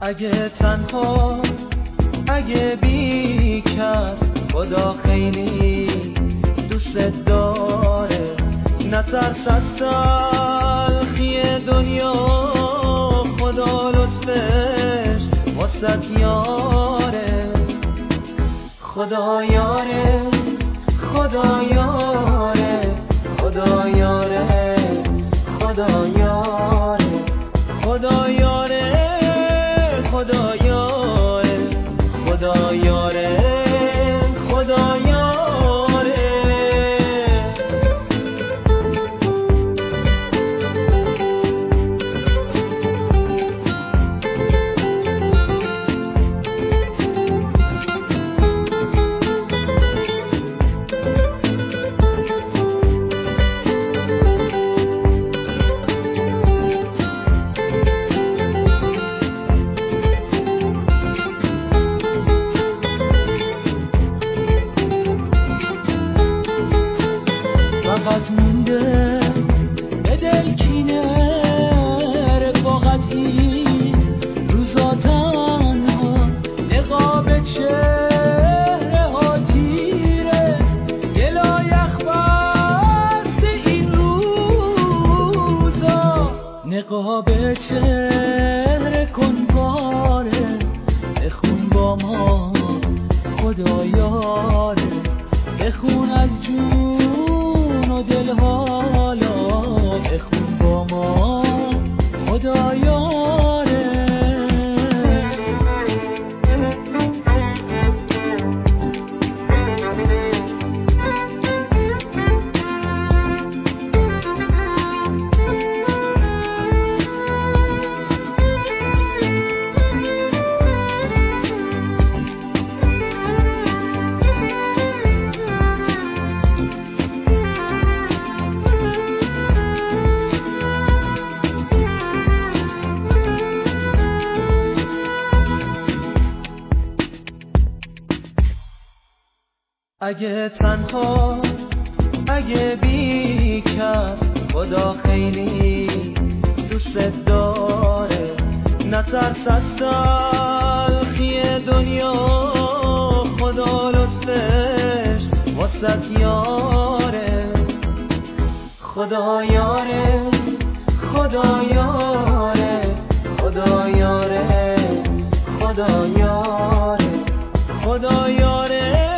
اگه تنها، اگه بی کس، خدا خیلی دوست داره. نترس از تلخی دنیا، خدا لطفش واسط یاره. خدا یاره، خدا یاره، خدا یاره، خدا یاره، خدا یاره، خدا یاره، خدا یاره، خدا یاره. فقط مونده به دل کینه، رفاقتی روزا تنها، نقاب چهره ها تیره، دلا یخ بسته این روزا. نقاب چهره کن پاره، بخون با ما خدا یاره. بخون از جون و دل حالا، بخون با ما خدا یاره. اگه تنها، اگه بی کس، خدا خیلی دوست داره. نترس از تلخی دنیا، خدا لطفش واسط یاره. خدا یاره، خدا یاره، خدا یاره، خدا یاره، خدا یاره.